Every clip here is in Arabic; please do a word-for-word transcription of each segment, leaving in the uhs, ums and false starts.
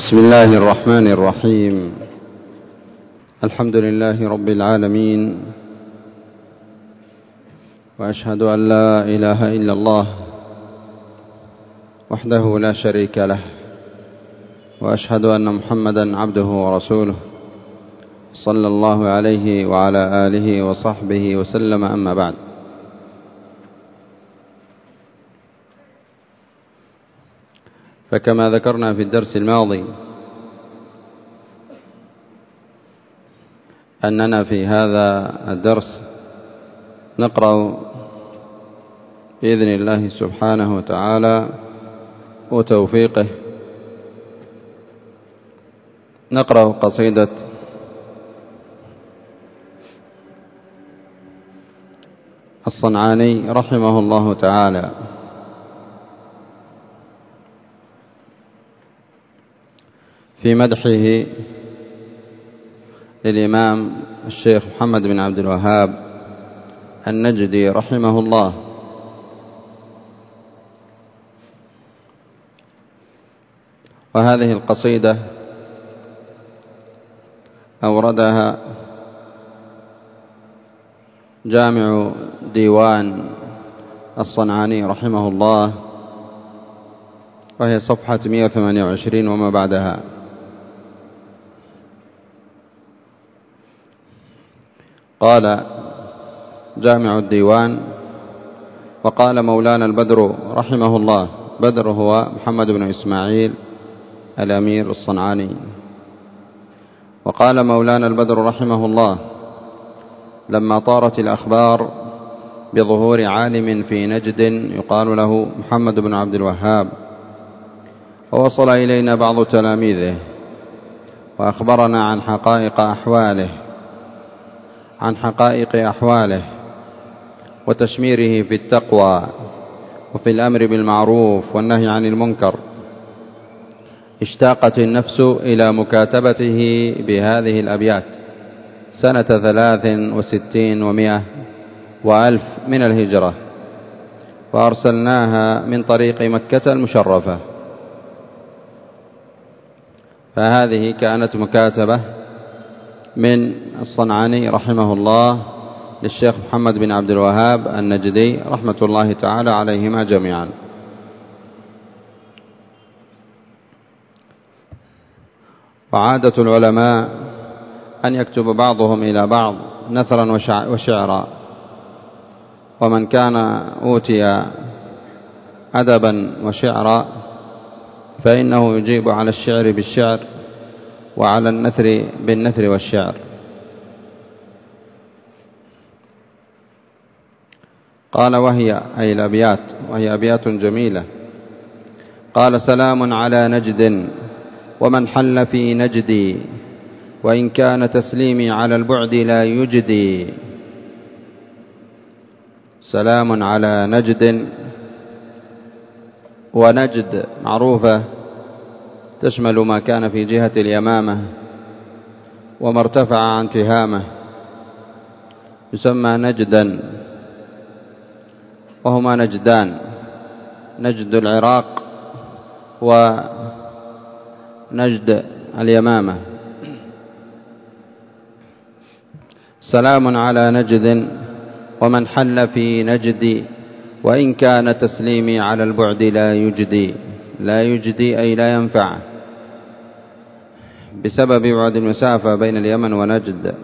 بسم الله الرحمن الرحيم. الحمد لله رب العالمين، وأشهد أن لا إله إلا الله وحده لا شريك له، وأشهد أن محمدا عبده ورسوله صلى الله عليه وعلى آله وصحبه وسلم. أما بعد، فكما ذكرنا في الدرس الماضي أننا في هذا الدرس نقرأ بإذن الله سبحانه وتعالى وتوفيقه نقرأ قصيدة الصنعاني رحمه الله تعالى في مدحه للإمام الشيخ محمد بن عبد الوهاب النجدي رحمه الله. وهذه القصيدة أوردها جامع ديوان الصنعاني رحمه الله، وهي صفحة مئة وثمانية وعشرين وما بعدها. قال جامع الديوان: وقال مولانا البدر رحمه الله. بدر هو محمد بن إسماعيل الأمير الصنعاني. وقال مولانا البدر رحمه الله: لما طارت الأخبار بظهور عالم في نجد يقال له محمد بن عبد الوهاب، ووصل إلينا بعض تلاميذه وأخبرنا عن حقائق أحواله عن حقائق أحواله وتشميره في التقوى وفي الأمر بالمعروف والنهي عن المنكر، اشتاقت النفس إلى مكاتبته بهذه الأبيات سنة ثلاث وستين ومئة وألف من الهجرة، وأرسلناها من طريق مكة المشرفة. فهذه كانت مكاتبة من الصنعاني رحمه الله للشيخ محمد بن عبد الوهاب النجدي رحمة الله تعالى عليهما جميعا. وعادة العلماء أن يكتب بعضهم إلى بعض نثرا وشعرا، ومن كان أوتي أدبا وشعرا فإنه يجيب على الشعر بالشعر وعلى النثر بالنثر والشعر. قال: وهي أي الأبيات، وهي أبيات جميلة. قال: سلام على نجد ومن حل في نجدي، وإن كان تسليمي على البعد لا يجدي. سلام على نجد، ونجد معروفة تشمل ما كان في جهة اليمامة وما ارتفع عن تهامة، يسمى نجدا، وهما نجدان: نجد العراق ونجد اليمامة. سلام على نجد ومن حل في نجدي، وإن كان تسليمي على البعد لا يجدي. لا يجدي أي لا ينفع بسبب بعد المسافة بين اليمن ونجد.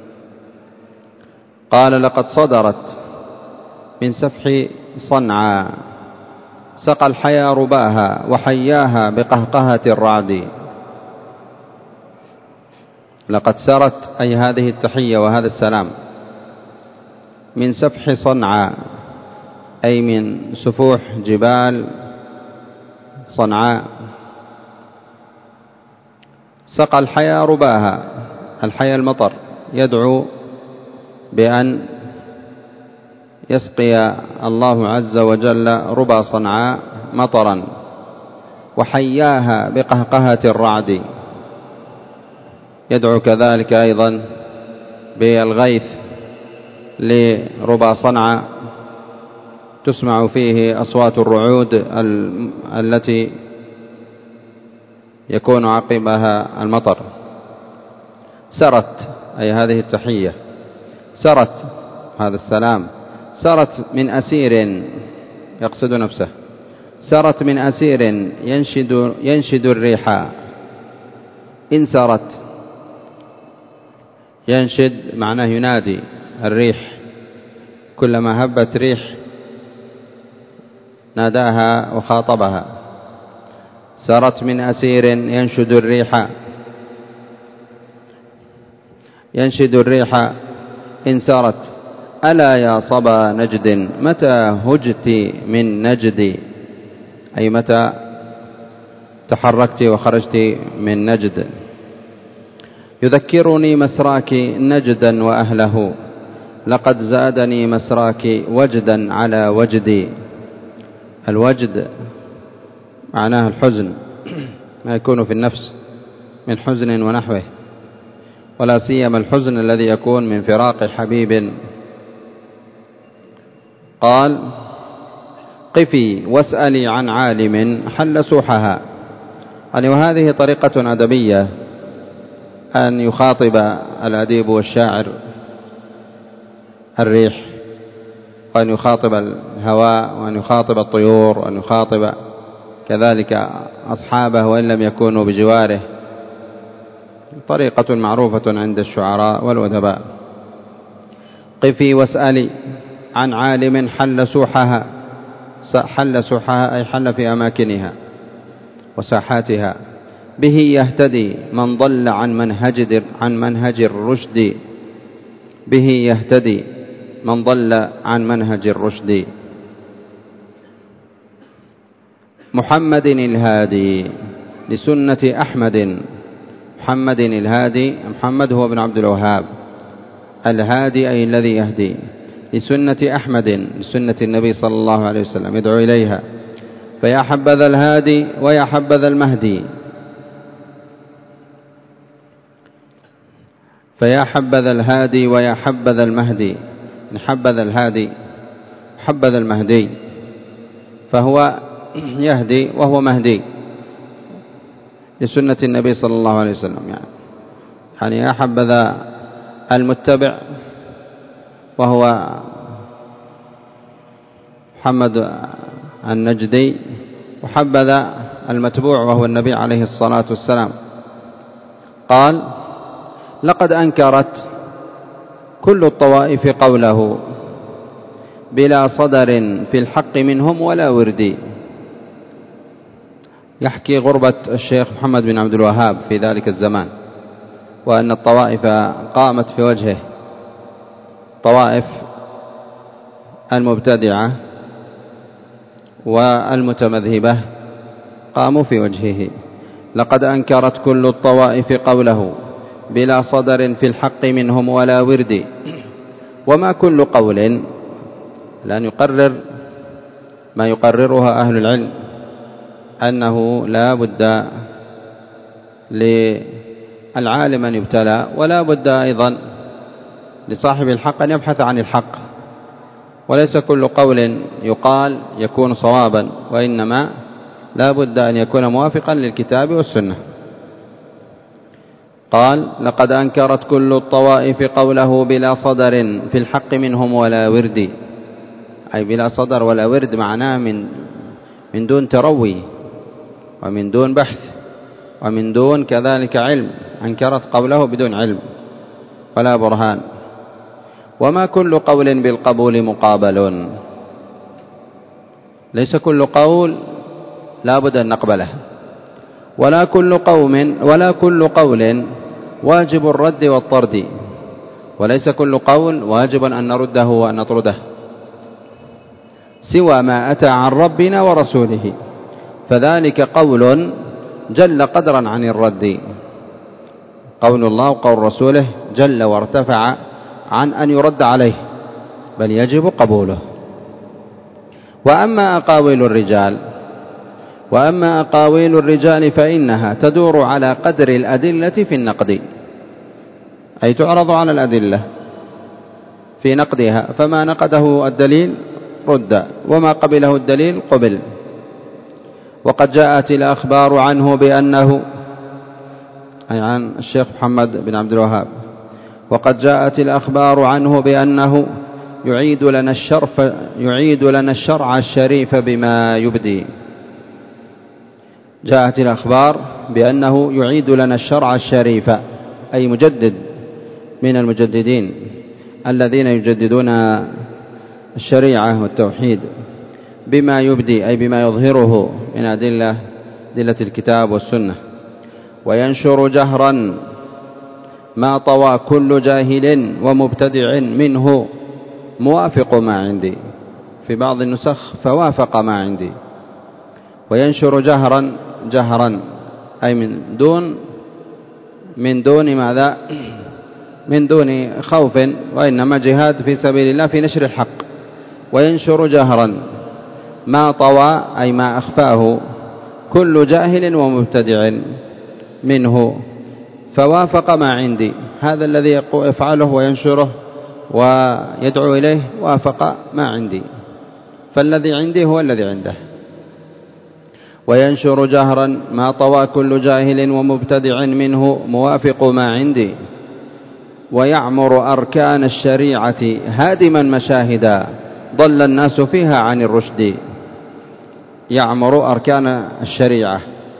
قال: لقد صدرت من سفح صنعاء سقى الحيا رباها، وحياها بقهقهة الرعد. لقد سرت أي هذه التحية وهذا السلام من سفح صنعاء أي من سفوح جبال صنعاء. سقى الحيا رباها، الحيا المطر، يدعو بأن يسقي الله عز وجل ربا صنعاء مطرا. وحياها بقهقهة الرعد، يدعو كذلك أيضا بالغيث لربا صنعاء، تسمع فيه أصوات الرعود التي يكون عقبها المطر. سرت أي هذه التحية، سرت هذا السلام، سرت من أسير يقصد نفسه، سرت من أسير ينشد, ينشد الريح. إن سرت ينشد معناه ينادي الريح، كلما هبت ريح ناداها وخاطبها. سرت من أسير ينشد الريح، ينشد الريح إن سرت. ألا يا صبا نجد متى هجت من نجد، أي متى تحركت وخرجت من نجد. يذكرني مسراك نجدا وأهله، لقد زادني مسراك وجدا على وجدي. الوجد معناه الحزن، ما يكون في النفس من حزن ونحوه، ولا سيما الحزن الذي يكون من فراق حبيب. قال قفي واسألي عن عالم حل سوحها. يعني وهذه طريقة أدبية، أن يخاطب الأديب والشاعر الريح، وأن يخاطب الهواء، وأن يخاطب الطيور، وأن يخاطب كذلك أصحابه وإن لم يكونوا بجواره. طريقة معروفة عند الشعراء والأدباء. قفي واسألي عن عالم حل سوحها. حل سوحها أي حل في أماكنها وساحاتها. به يهتدي من ضل عن منهج عن منهج الرشد. به يهتدي من ضل عن منهج الرشد. محمد الهادي لسنة أحمد. محمد الهادي، محمد هو ابن عبد الوهاب. الهادي أي الذي يهدي لسنة أحمد، لسنة النبي صلى الله عليه وسلم، يدعو إليها. فيا حبذا الهادي ويا حبذا المهدي. فيا حبذا الهادي ويا حبذا المهدي. حبذا الهادي حبذا المهدي، فهو يهدي وهو مهدي لسنة النبي صلى الله عليه وسلم. يعني يعني يا حبذا المتبع وهو محمد النجدي، وحبذا المتبوع وهو النبي عليه الصلاة والسلام. قال لقد أنكرت كل الطوائف قوله بلا صدر في الحق منهم ولا وردي. يحكي غربة الشيخ محمد بن عبد الوهاب في ذلك الزمان، وأن الطوائف قامت في وجهه، طوائف المبتدعة والمتمذهبة قاموا في وجهه. لقد أنكرت كل الطوائف قوله بلا صدر في الحق منهم ولا ورد. وما كل قول، لأن يقرر ما يقررها أهل العلم، أنه لا بد للعالم أن يبتلى، ولا بد أيضا لصاحب الحق أن يبحث عن الحق، وليس كل قول يقال يكون صوابا، وإنما لا بد أن يكون موافقا للكتاب والسنة. قال لقد أنكرت كل الطوائف قوله بلا صدر في الحق منهم ولا ورد. أي بلا صدر ولا ورد معناه من من دون تروي ومن دون بحث ومن دون كذلك علم. أنكرت قوله بدون علم ولا برهان. وما كل قول بالقبول مقابل. ليس كل قول لا بد أن نقبله، ولا كل قوم ولا كل قول واجب الرد والطرد، وليس كل قول واجب أن نرده وأن نطرده، سوى ما أتى عن ربنا ورسوله، فذلك قول جل قدرا عن الرد. قول الله وقول رسوله جل وارتفع عن أن يرد عليه، بل يجب قبوله. وأما أقاويل الرجال وأما أقاويل الرجال فإنها تدور على قدر الأدلة في النقد، أي تعرض على الأدلة في نقدها، فما نقده الدليل رد، وما قبله الدليل قبل. وقد جاءت الأخبار عنه بأنه أي عن الشيخ محمد بن عبد الوهاب. وقد جاءت الأخبار عنه بأنه يعيد لنا الشرف يعيد لنا الشرع الشريف بما يبدي. جاءت الأخبار بأنه يعيد لنا الشرع الشريف، أي مجدد من المجددين الذين يجددون الشريعة والتوحيد بما يبدي، أي بما يظهره من أدلة أدلة الكتاب والسنة. وينشر جهرا ما طوى كل جاهل ومبتدع منه موافق ما عندي، في بعض النسخ فوافق ما عندي. وينشر جهرا جهرا أي من دون من دون ماذا من دون خوف، وإنما جهاد في سبيل الله في نشر الحق. وينشر جهرا ما طوى أي ما أخفاه كل جاهل ومبتدع منه فوافق ما عندي. هذا الذي يفعله وينشره ويدعو إليه وافق ما عندي، فالذي عندي هو الذي عنده. وينشر جهرا ما طوى كل جاهل ومبتدع منه موافق ما عندي. ويعمر أركان الشريعة هادما مشاهدا ضل الناس فيها عن الرشد. يعمر أركان الشريعة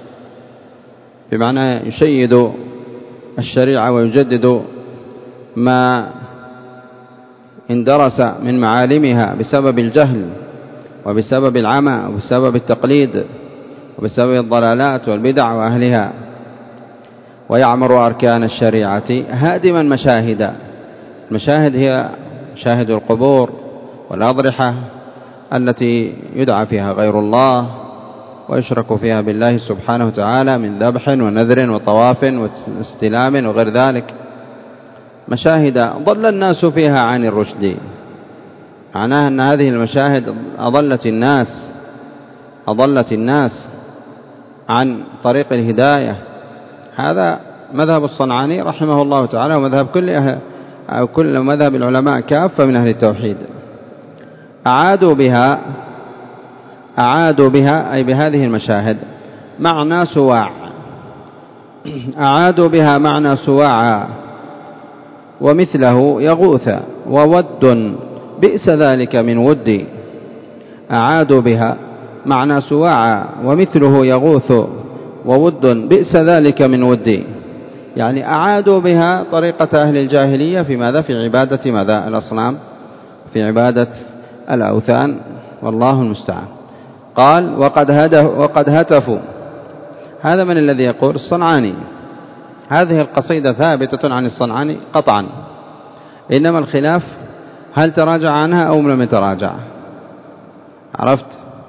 بمعنى يشيد الشريعة ويجدد ما اندرس من معالمها بسبب الجهل وبسبب العمى وبسبب التقليد وبسبب الضلالات والبدع وأهلها. ويعمر أركان الشريعة هادما مشاهدا. المشاهد هي مشاهد القبور والأضرحة التي يدعى فيها غير الله ويشرك فيها بالله سبحانه وتعالى من ذبح ونذر وطواف واستلام وغير ذلك، مشاهد ضل الناس فيها عن الرشد. معناها أن هذه المشاهد أضلت الناس أضلت الناس عن طريق الهداية. هذا مذهب الصنعاني رحمه الله تعالى، ومذهب كل أهل أو كل مذهب العلماء كافة من أهل التوحيد. أعادوا بها أعادوا بها أي بهذه المشاهد معنى سواع أعادوا بها معنى سواع ومثله يغوث وود بئس ذلك من ودي. أعادوا بها معنى سواع ومثله يغوث وود بئس ذلك من ودي، يعني أعادوا بها طريقة أهل الجاهلية في ماذا؟ في عبادة ماذا؟ الأصنام، في عبادة الأوثان، والله المستعان. قال وقد, وقد هتفوا. هذا من الذي يقول؟ الصنعاني. هذه القصيدة ثابتة عن الصنعاني قطعا، إنما الخلاف هل تراجع عنها أو لم يتراجع. عرفت؟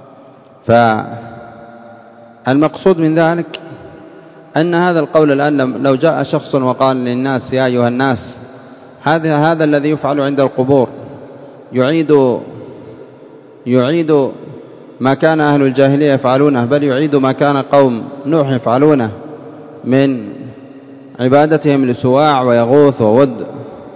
فالمقصود من ذلك أن هذا القول الآن لو جاء شخص وقال للناس يا أيها الناس هذا هذا الذي يفعل عند القبور يعيد يعيد ما كان أهل الجاهلية يفعلونه، بل يعيد ما كان قوم نوح يفعلونه من عبادتهم لسواع ويغوث وود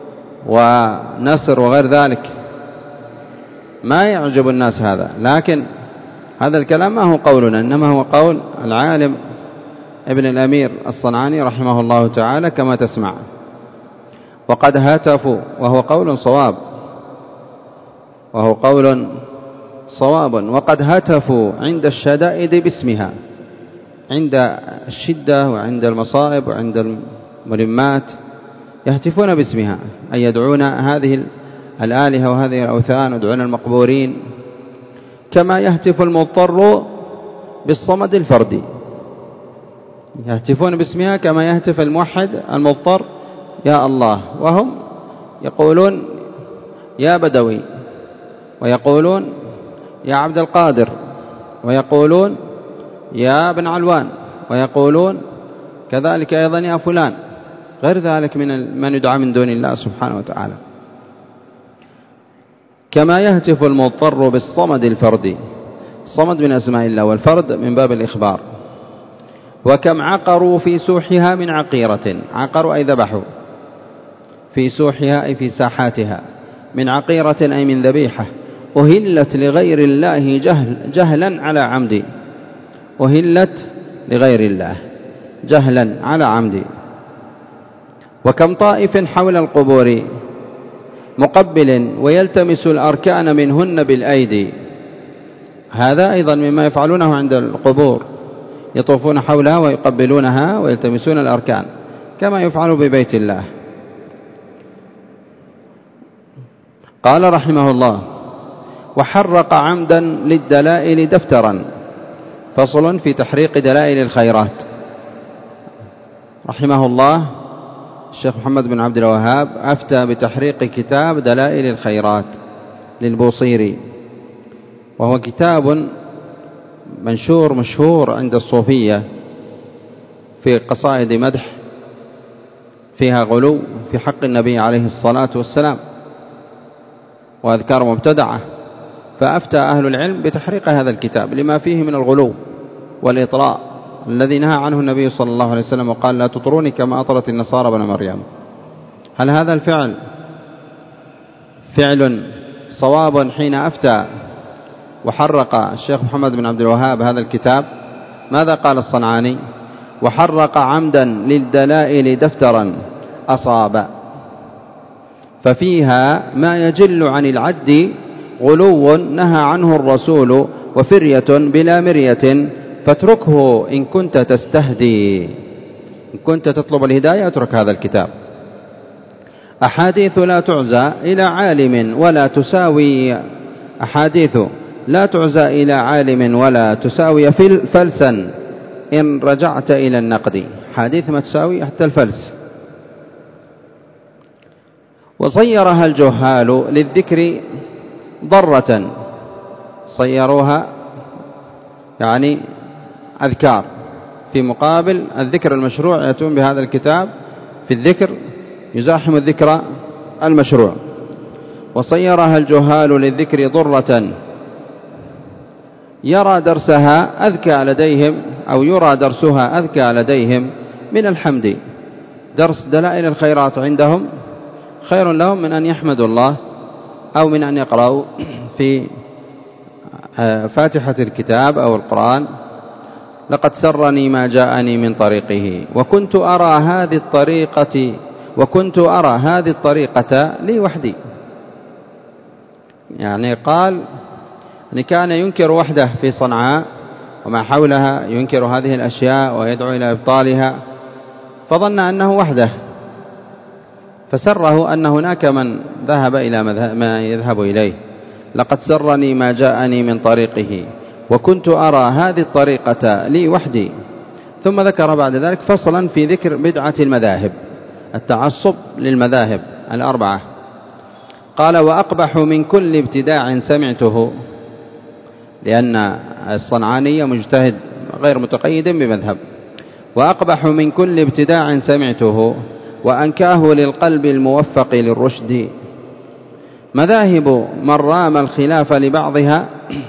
ونسر وغير ذلك، ما يعجب الناس هذا. لكن هذا الكلام ما هو قولنا، إنما هو قول العالم ابن الأمير الصنعاني رحمه الله تعالى كما تسمع. وقد هتفوا، وهو قول صواب وهو قول صواب وقد هتفوا عند الشدائد باسمها، عند الشدة وعند المصائب وعند الملمات يهتفون باسمها، أي يدعون هذه الآلهة وهذه الأوثان، يدعون المقبورين، كما يهتف المضطر بالصمد الفردي. يهتفون باسمها كما يهتف الموحد المضطر يا الله، وهم يقولون يا بدوي، ويقولون يا عبد القادر، ويقولون يا ابن علوان، ويقولون كذلك أيضا يا فلان، غير ذلك من من يدعى من دون الله سبحانه وتعالى. كما يهتف المضطر بالصمد الفردي. الصمد من أسماء الله، والفرد من باب الإخبار. وكم عقروا في سوحها من عقيرة، عقروا أي ذبحوا، في سوحها أي في ساحاتها، من عقيرة أي من ذبيحة، أهلت لغير الله جهل جهلا على عمد، أهلت لغير الله جهلا على عمد. وكم طائف حول القبور مقبل ويلتمس الأركان منهن بالأيدي. هذا أيضا مما يفعلونه عند القبور، يطوفون حولها ويقبلونها ويلتمسون الأركان كما يفعل ببيت الله. قال رحمه الله: وحرق عمدا للدلائل دفترا. فصل في تحريق دلائل الخيرات. رحمه الله الشيخ محمد بن عبد الوهاب أفتى بتحريق كتاب دلائل الخيرات للبوصيري، وهو كتاب منشور مشهور عند الصوفية في قصائد مدح فيها غلو في حق النبي عليه الصلاة والسلام وأذكار مبتدعة، فأفتى أهل العلم بتحريق هذا الكتاب لما فيه من الغلو والإطراء الذي نهى عنه النبي صلى الله عليه وسلم وقال: لا تطروني كما أطرت النصارى بن مريم. هل هذا الفعل فعل صواب حين أفتى وحرق الشيخ محمد بن عبد الوهاب هذا الكتاب؟ ماذا قال الصنعاني؟ وحرق عمدا للدلائل دفترا أصاب، ففيها ما يجل عن العد غلو نهى عنه الرسول وفرية بلا مرية، فاتركه إن كنت تستهدي. إن كنت تطلب الهداية اترك هذا الكتاب. أحاديث لا تعزى إلى عالم ولا تساوي أحاديث لا تعزى إلى عالم ولا تساوي فلسا إن رجعت إلى النقد. حديث ما تساوي حتى الفلس. وصيرها الجهال للذكر ضرة، صيروها يعني أذكار في مقابل الذكر المشروع، يأتون بهذا الكتاب في الذكر يزاحم الذكر المشروع. وصيرها الجهال للذكر ضرة يرى درسها أذكى لديهم أو يرى درسها أذكى لديهم من الحمد. درس دلائل الخيرات عندهم خير لهم من أن يحمدوا الله أو من أن يقرأوا في فاتحة الكتاب أو القرآن: لقد سرني ما جاءني من طريقه وكنت أرى هذه الطريقة وكنت أرى هذه الطريقة لي وحدي. يعني قال أن كان ينكر وحده في صنعاء وما حولها، ينكر هذه الأشياء ويدعو إلى إبطالها، فظن أنه وحده، فسره أن هناك من ذهب إلى ما يذهب إليه. لقد سرني ما جاءني من طريقه وكنت أرى هذه الطريقة لي وحدي. ثم ذكر بعد ذلك فصلا في ذكر بدعة المذاهب، التعصب للمذاهب الأربعة. قال: وأقبح من كل ابتداع سمعته، لأن الصنعاني مجتهد غير متقيد بمذهب. وأقبح من كل ابتداع سمعته وأنكاه للقلب الموفق للرشد، مذاهب من رام الخلاف لبعضها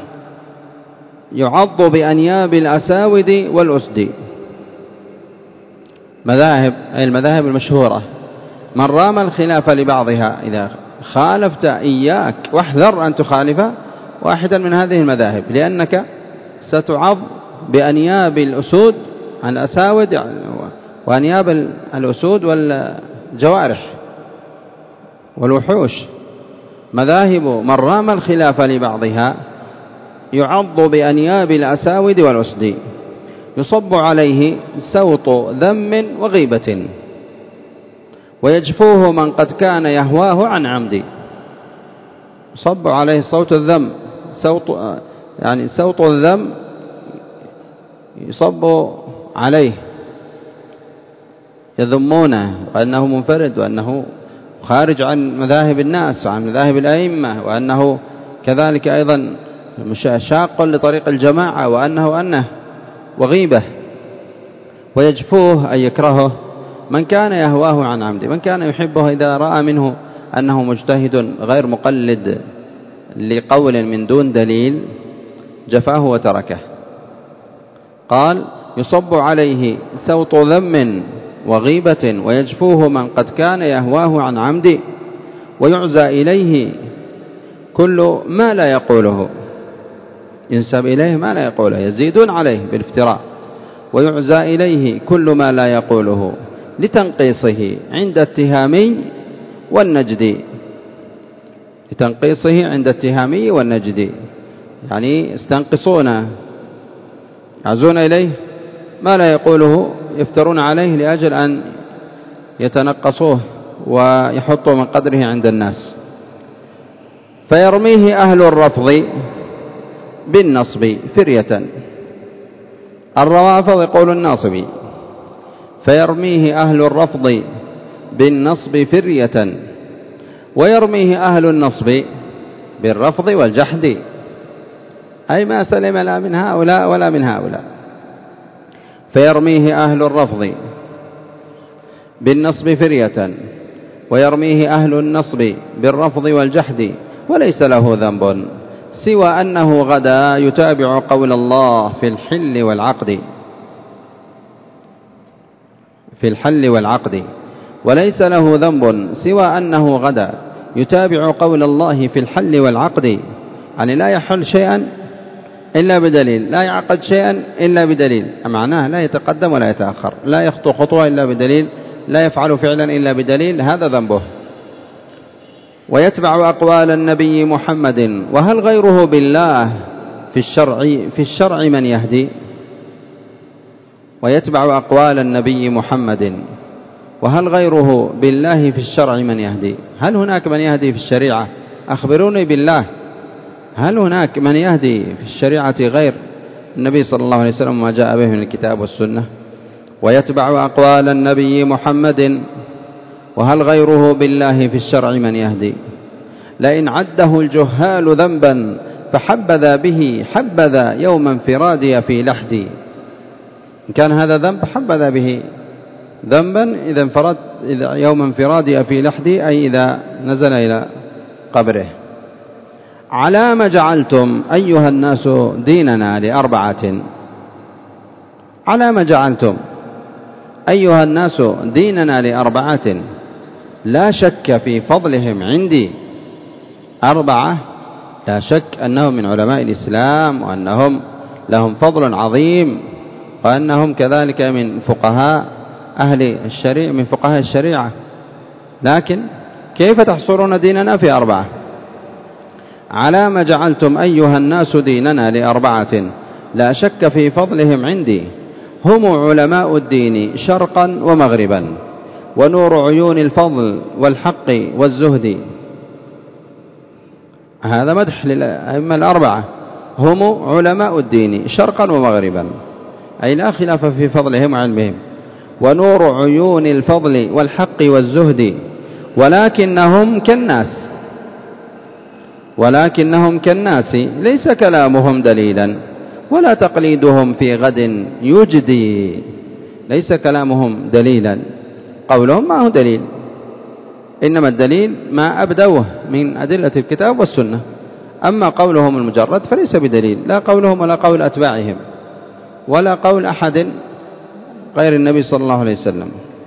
يعض بأنياب الأساود والأسد. مذاهب أي المذاهب المشهورة، من رام الخلاف لبعضها، إذا خالفت إياك واحذر أن تخالف واحدا من هذه المذاهب، لأنك ستعض بأنياب الأسود عن الأساود وأنياب الأسود والجوارح والوحوش. مذاهب من رام الخلاف لبعضها يعض بأنياب الأساود والأسد، يصب عليه سوط ذم وغيبة ويجفوه من قد كان يهواه عن عمد. يصب عليه صوت الذم، سوط يعني سوط الذم يصب عليه، يذمونه وأنه منفرد وأنه خارج عن مذاهب الناس وعن مذاهب الأئمة، وأنه كذلك أيضا شاق لطريق الجماعة، وأنه أنه وغيبة. ويجفوه أي يكرهه من كان يهواه عن عمد، من كان يحبه إذا رأى منه أنه مجتهد غير مقلد لقول من دون دليل جفاه وتركه. قال: يصب عليه سوط ذم وغيبة ويجفوه من قد كان يهواه عن عمد، ويعزى إليه كل ما لا يقوله، ينسب إليه ما لا يقوله، يزيدون عليه بالافتراء. ويعزى إليه كل ما لا يقوله لتنقيصه عند التهامي والنجدي، لتنقيصه عند التهامي والنجدي، يعني يستنقصونه، يعزون إليه ما لا يقوله، يفترون عليه لأجل أن يتنقصوه ويحطوا من قدره عند الناس. فيرميه أهل الرفض بالنصب فرية، الروافض يقول الناصبي، فيرميه أهل الرفض بالنصب فرية، ويرميه أهل النصب بالرفض والجحد، أي ما سلم لا من هؤلاء ولا من هؤلاء. فيرميه أهل الرفض بالنصب فرية، ويرميه أهل النصب بالرفض والجحد، وليس له ذنب سوى أنه غدا يتابع قول الله في الحل والعقد، في الحل والعقد، وليس له ذنب سوى أنه غدا يتابع قول الله في الحل والعقد، يعني لا يحل شيئا إلا بدليل، لا يعقد شيئا إلا بدليل، معناه لا يتقدم ولا يتأخر، لا يخطو خطوة إلا بدليل، لا يفعل فعلا إلا بدليل، هذا ذنبه. ويتبع أقوال النبي محمد، وهل غيره بالله في الشرع في الشرع من يهدي؟ ويتبع أقوال النبي محمد، وهل غيره بالله في الشرع من يهدي؟ هل هناك من يهدي في الشريعة؟ أخبروني بالله، هل هناك من يهدي في الشريعة غير النبي صلى الله عليه وسلم ما جاء به من الكتاب والسنة؟ ويتبع أقوال النبي محمد، وهل غيره بالله في الشرع من يهدي؟ لئن عده الجهال ذنبا فحبذا به حبذا يوم انفرادي في لحدي، إن كان هذا ذنب حبذا به ذنبا إذا انفرد إذا يوم انفرادي في لحدي، أي إذا نزل إلى قبره. على ما جعلتم أيها الناس ديننا لأربعة، على ما جعلتم أيها الناس ديننا لأربعة، لا شك في فضلهم عندي. أربعة لا شك أنهم من علماء الإسلام، وأنهم لهم فضل عظيم، وأنهم كذلك من فقهاء أهل الشريعة، من فقهاء الشريعة، لكن كيف تحصرون ديننا في أربعة؟ على ما جعلتم أيها الناس ديننا لأربعة، لا شك في فضلهم عندي، هم علماء الدين شرقا ومغربا، ونور عيون الفضل والحق والزهد. هذا مدح للأئمة الأربعة، هم علماء الدين شرقا ومغربا، أي لا خلاف في فضلهم وعلمهم، ونور عيون الفضل والحق والزهد، ولكنهم كالناس ولكنهم كالناس ليس كلامهم دليلا، ولا تقليدهم في غد يجدي، ليس كلامهم دليلا، قولهم ما هو دليل، إنما الدليل ما أبدوه من أدلة الكتاب والسنة، أما قولهم المجرد فليس بدليل، لا قولهم ولا قول أتباعهم ولا قول أحد غير النبي صلى الله عليه وسلم.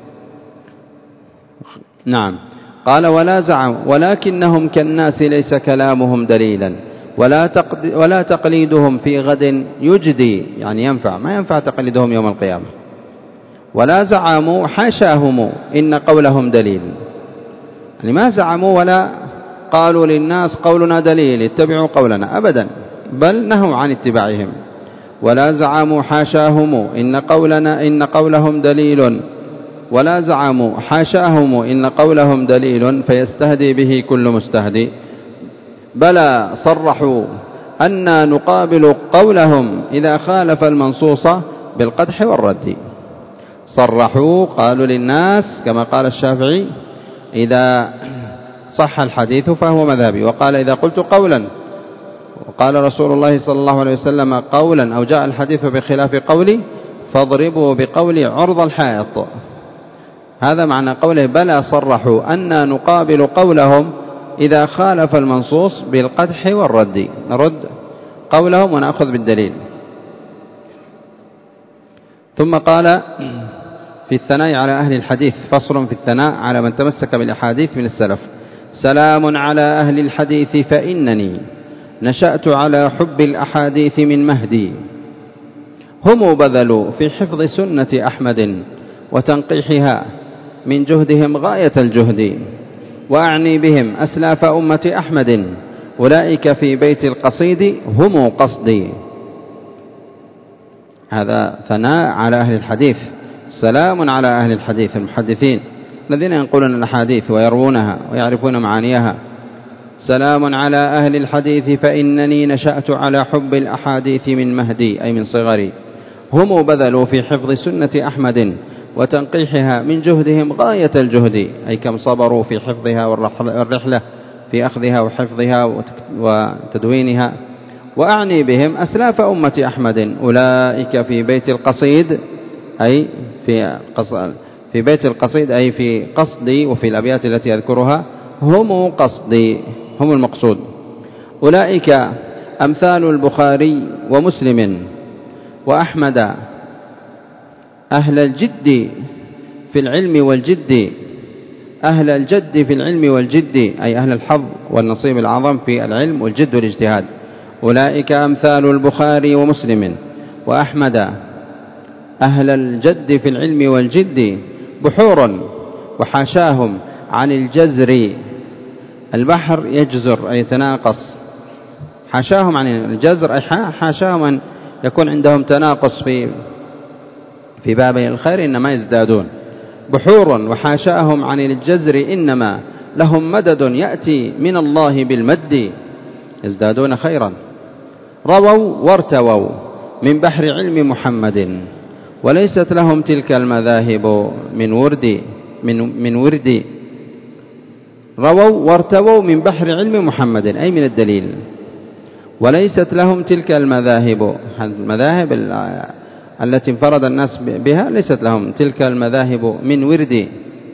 نعم، قال ولا زعم ولكنهم كالناس ليس كلامهم دليلا، ولا ولا تقليدهم في غد يجدي، يعني ينفع ما ينفع تقليدهم يوم القيامة. ولا زعموا حاشاهم إن قولهم دليل، يعني ما زعموا ولا قالوا للناس قولنا دليل اتبعوا قولنا أبدا، بل نهوا عن اتباعهم. ولا زعموا حاشاهم إن قولنا إن قولهم دليل، ولا زعموا حاشاهم إن قولهم دليل فيستهدي به كل مستهدي، بلى صرحوا أن نقابل قولهم إذا خالف المنصوص بالقدح والرد. صرحوا قالوا للناس كما قال الشافعي إذا صح الحديث فهو مذهبي، وقال إذا قلت قولا وقال رسول الله صلى الله عليه وسلم قولا أو جاء الحديث بخلاف قولي فاضربوا بقولي عرض الحائط. هذا معنى قوله بلى صرحوا أن نقابل قولهم إذا خالف المنصوص بالقدح والرد، نرد قولهم ونأخذ بالدليل. ثم قال في الثناء على أهل الحديث، فصل في الثناء على من تمسك بالأحاديث من السلف: سلام على أهل الحديث فإنني نشأت على حب الأحاديث من مهدي، هم بذلوا في حفظ سنة أحمد وتنقيحها من جهدهم غاية الجهد، وأعني بهم أسلاف أمة أحمد، أولئك في بيت القصيد هم قصدي. هذا ثناء على أهل الحديث، سلام على أهل الحديث المحدثين الذين ينقلون الأحاديث ويروونها ويعرفون معانيها. سلام على أهل الحديث فإنني نشأت على حب الأحاديث من مهدي، أي من صغري. هم بذلوا في حفظ سنة أحمد وتنقيحها من جهدهم غاية الجهد، أي كم صبروا في حفظها والرحلة في أخذها وحفظها وتدوينها. وأعني بهم أسلاف أمة أحمد، أولئك في بيت القصيد، أي في في بيت القصيد أي في قصدي، وفي الأبيات التي أذكرها هم قصدي، هم المقصود. أولئك أمثال البخاري ومسلم وأحمد، أهل الجد في العلم والجد، أهل الجد في العلم والجد، أي أهل الحظ والنصيب العظم في العلم والجد والاجتهاد. أولئك أمثال البخاري ومسلم وأحمد، أهل الجد في العلم والجد، بحور وحاشاهم عن الجزر. البحر يجزر أي يتناقص، حاشاهم عن الجزر أي حاشاهم أن يكون عندهم تناقص في في باب الخير، إنما يزدادون. بحور وحاشاهم عن الجزر، إنما لهم مدد يأتي من الله بالمد، يزدادون خيرا. رووا وارتووا من بحر علم محمد، وليست لهم تلك المذاهب من ورد من من ورد. رووا وارتووا من بحر علم محمد، أي من الدليل. وليست لهم تلك المذاهب، المذاهب التي انفرد الناس بها ليست لهم تلك المذاهب من ورد.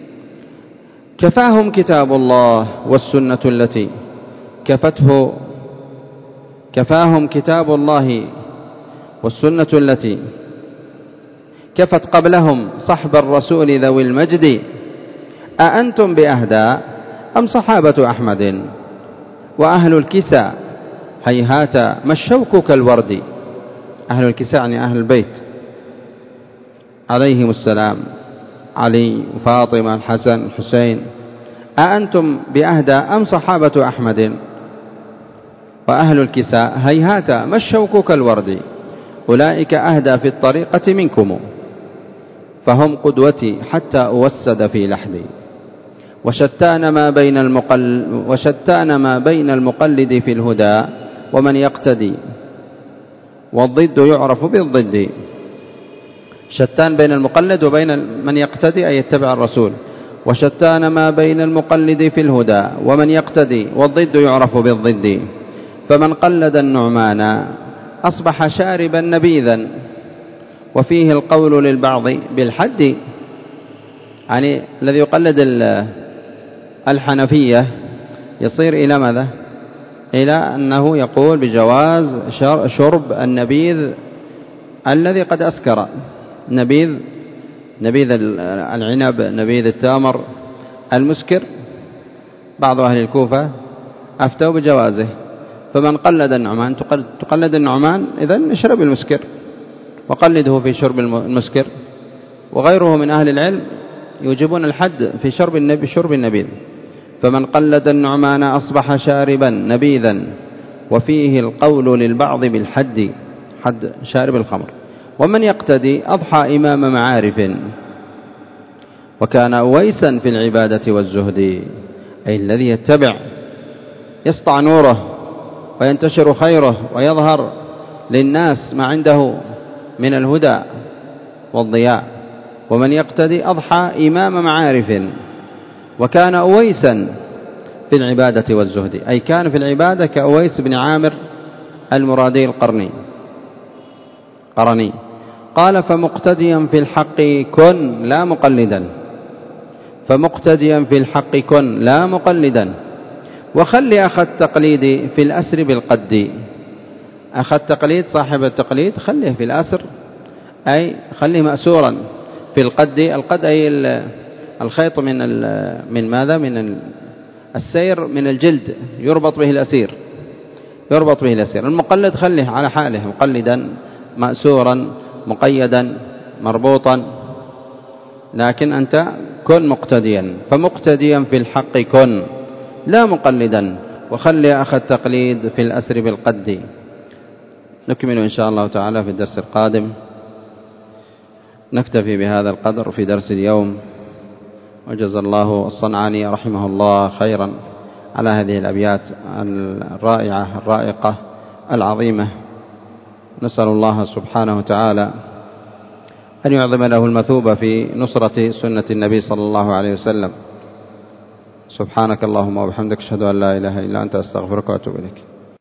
كفاهم كتاب الله والسنة التي كفته، كفاهم كتاب الله والسنة التي كفت قبلهم صحب الرسول ذوي المجد. أأنتم بأهدى أم صحابة أحمد، وأهل الكساء هيهات ما الشوك كالورد. أهل الكساء يعني أهل البيت عليهم السلام، علي وفاطمة الحسن الحسين. أأنتم بأهدى أم صحابة أحمد، وأهل الكساء هيهات ما الشوك كالورد. أولئك أهدى في الطريقة منكم، فهم قدوتي حتى أوسد في لحدي. وشتان ما بين المقل وشتان ما بين المقلد في الهدى ومن يقتدي، والضد يعرف بالضد. شتان بين المقلد وبين من يقتدي أي يتبع الرسول. وشتان ما بين المقلد في الهدى ومن يقتدي، والضد يعرف بالضد. فمن قلد النعمان أصبح شاربا نبيذا، وفيه القول للبعض بالحد. يعني الذي يقلد الحنفية يصير إلى ماذا؟ إلى أنه يقول بجواز شرب النبيذ الذي قد أسكر، نبيذ نبيذ العنب، نبيذ التمر المسكر. بعض أهل الكوفة أفتوا بجوازه. فمن قلد النعمان، تقلد النعمان إذن اشرب المسكر وقلده في شرب المسكر. وغيره من أهل العلم يوجبون الحد في شرب النبي شرب النبيذ. فمن قلد النعمان أصبح شاربا نبيذا، وفيه القول للبعض بالحد، حد شارب الخمر. ومن يقتدي أضحى إمام معارف، وكان أويسا في العبادة والزهد. أي الذي يتبع يسطع نوره وينتشر خيره ويظهر للناس ما عنده من الهدى والضياء. ومن يقتدي أضحى إمام معارف، وكان أويسا في العبادة والزهد. أي كان في العبادة كأويس بن عامر المرادي القرني قرني. قال فمقتديا في الحق كن لا مقلدا، فمقتديا في الحق كن لا مقلدا. وخلي أخ التقليد في الأسر بالقد. أخ التقليد صاحب التقليد خليه في الأسر، أي خليه مأسورا في القد. القد أي الخيط من من ماذا؟ من السير، من الجلد، يربط به الأسير، يربط به الأسير. المقلد خليه على حاله، مقلدا مأسورا مقيدا مربوطا. لكن أنت كن مقتديا، فمقتديا في الحق كن لا مقلدا، وخلي أخ التقليد في الأسر بالقد. نكمل إن شاء الله تعالى في الدرس القادم. نكتفي بهذا القدر في درس اليوم، وجزا الله الصنعاني رحمه الله خيرا على هذه الأبيات الرائعة الرائقة العظيمة. نسأل الله سبحانه وتعالى أن يعظم له المثوبة في نصرة سنة النبي صلى الله عليه وسلم. سبحانك اللهم وبحمدك، أشهد أن لا إله إلا أنت، أستغفرك وأتوب إليك.